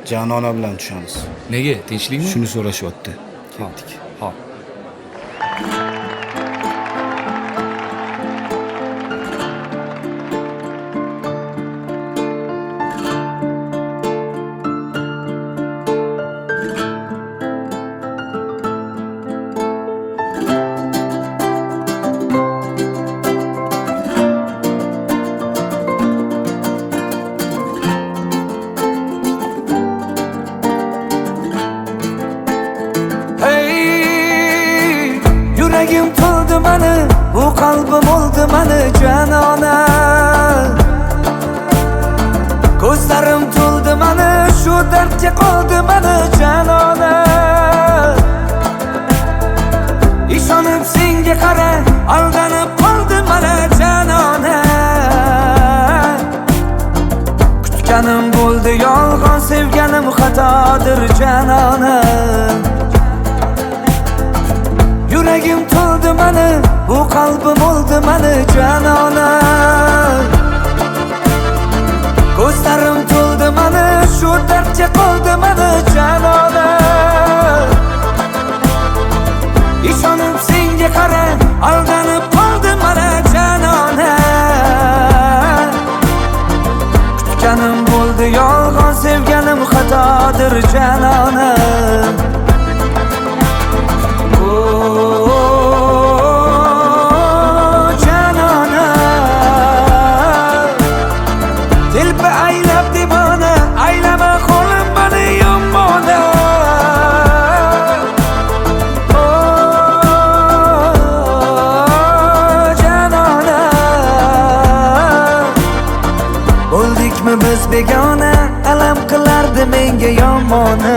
Janona bilan tushamiz. Nega? Tinchlikmi? Shuni so'rashyapti. Ketdik. Hop. Yuragim to'ldi mani, bu qalbim oldi mani janona. Ko'zlarim to'ldi mani, shu dardga qoldi mani janona. Ishonib senga qara, aldanib qoldi mani janona. Kutganim bo'ldi yolg'on, sevganim xatodir janona. Yuragim to'ldi mani, bu qalbim oldi mani janona. Ko'zlarim to'ldi mani, shu dardga qoldi mani janona. Ishonib senga qara, aldanib qoldi mani janona. Kutganim bo'ldi yolg'on, sevganim xatodir janona. Janona, telba aylab devona, aylama qo'lim mani yomona. Janona, bo'ldikmi biz begona, alam qilardi menga yomona.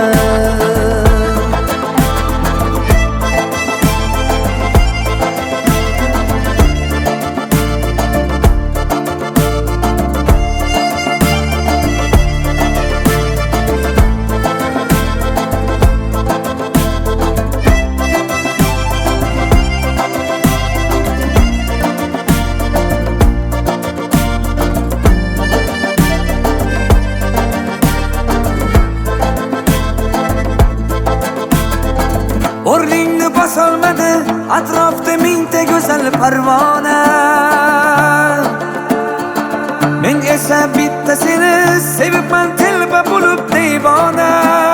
O'rningni bosolmadi, atrofda mingta go'zal parvona. Men esa bitta seni sevibman, telba bo'lib devona.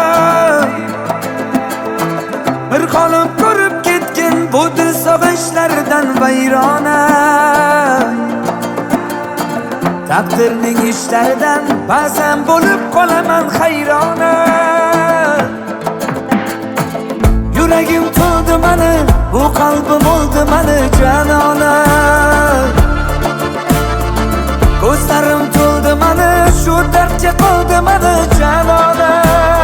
Bir qolib ko'rib ketgan bu dil sog'inchlardan vayrona. Taqdirning ishlaridan ba'zan bo'lib qolaman hayrona. Yuragim to'ldi mani, bu qalbim oldi mani janona. Ko'zlarim to'ldi mani, shu dardga qoldi mani janona.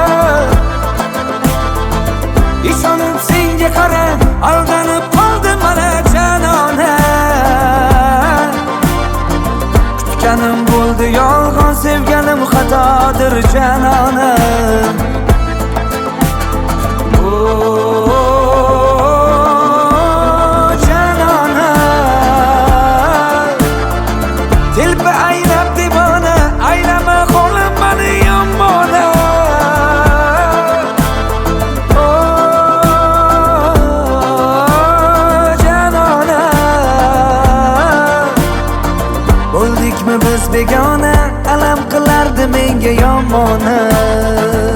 Ishonib senga qara, aldanib qoldi mani janona. Kutganim bo'ldi yolg'on, sevganim xatodir janona. Janona, telba aylab devona, aylama qo'lim mani yomona. Janona, bo'ldikmi biz begona, alam qilardi menga yomona.